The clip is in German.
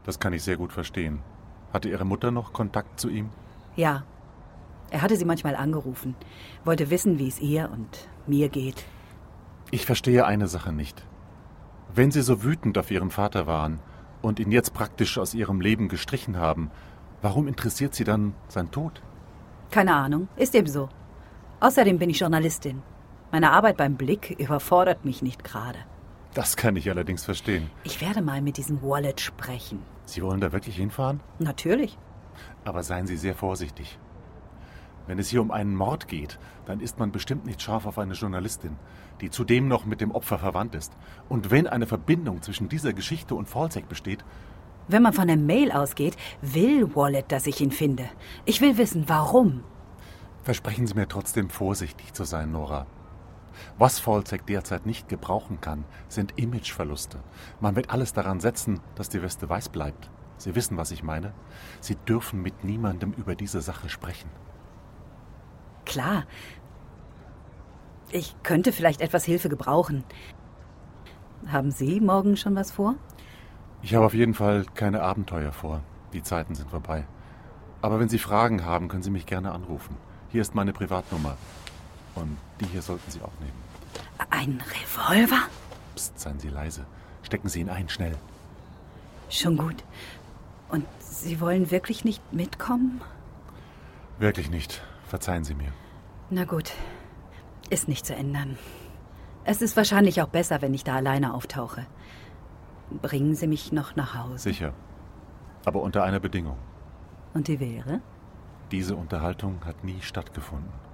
Das kann ich sehr gut verstehen. Hatte Ihre Mutter noch Kontakt zu ihm? Ja. Er hatte sie manchmal angerufen, wollte wissen, wie es ihr und mir geht. Ich verstehe eine Sache nicht. Wenn Sie so wütend auf Ihren Vater waren und ihn jetzt praktisch aus Ihrem Leben gestrichen haben, warum interessiert Sie dann sein Tod? Keine Ahnung, ist eben so. Außerdem bin ich Journalistin. Meine Arbeit beim Blick überfordert mich nicht gerade. Das kann ich allerdings verstehen. Ich werde mal mit diesem Wallet sprechen. Sie wollen da wirklich hinfahren? Natürlich. Aber seien Sie sehr vorsichtig. Wenn es hier um einen Mord geht, dann ist man bestimmt nicht scharf auf eine Journalistin, die zudem noch mit dem Opfer verwandt ist. Und wenn eine Verbindung zwischen dieser Geschichte und Falzek besteht... Wenn man von der Mail ausgeht, will Wallet, dass ich ihn finde. Ich will wissen, warum. Versprechen Sie mir trotzdem, vorsichtig zu sein, Nora. Was Falzek derzeit nicht gebrauchen kann, sind Imageverluste. Man wird alles daran setzen, dass die Weste weiß bleibt. Sie wissen, was ich meine. Sie dürfen mit niemandem über diese Sache sprechen. Klar. Ich könnte vielleicht etwas Hilfe gebrauchen. Haben Sie morgen schon was vor? Ich habe auf jeden Fall keine Abenteuer vor. Die Zeiten sind vorbei. Aber wenn Sie Fragen haben, können Sie mich gerne anrufen. Hier ist meine Privatnummer. Und die hier sollten Sie auch nehmen. Ein Revolver? Psst, seien Sie leise. Stecken Sie ihn ein, schnell. Schon gut. Und Sie wollen wirklich nicht mitkommen? Wirklich nicht. Verzeihen Sie mir. Na gut. Ist nicht zu ändern. Es ist wahrscheinlich auch besser, wenn ich da alleine auftauche. Bringen Sie mich noch nach Hause. Sicher. Aber unter einer Bedingung. Und die wäre? Diese Unterhaltung hat nie stattgefunden.